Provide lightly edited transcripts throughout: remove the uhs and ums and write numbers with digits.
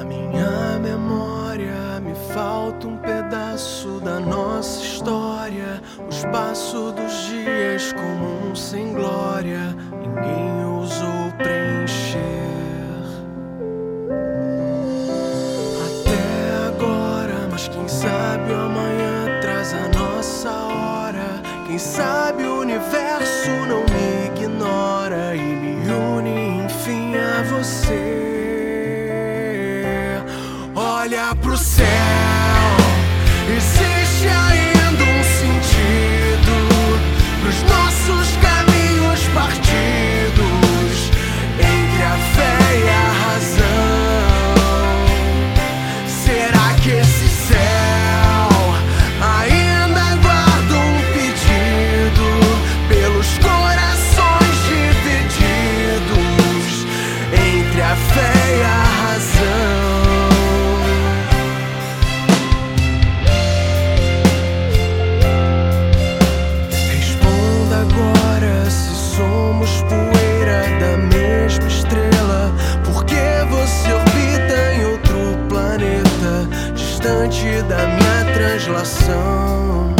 Na minha memória me falta um pedaço da nossa história, o espaço dos dias comum sem glória, ninguém ousou preencher. Até agora, mas quem sabe o amanhã traz a nossa hora. Quem sabe o universo não me ignora e me une enfim a você. Olha pro céu, existe ainda um sentido pros nossos caminhos partidos entre a fé e a razão. Será que esse céu ainda guarda um pedido pelos corações divididos entre a fé e a razão? Somos poeira da mesma estrela, porque você orbita em outro planeta, distante da minha translação.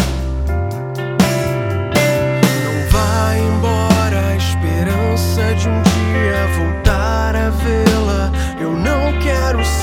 Não vai embora a esperança de um dia voltar a vê-la. Eu não quero ser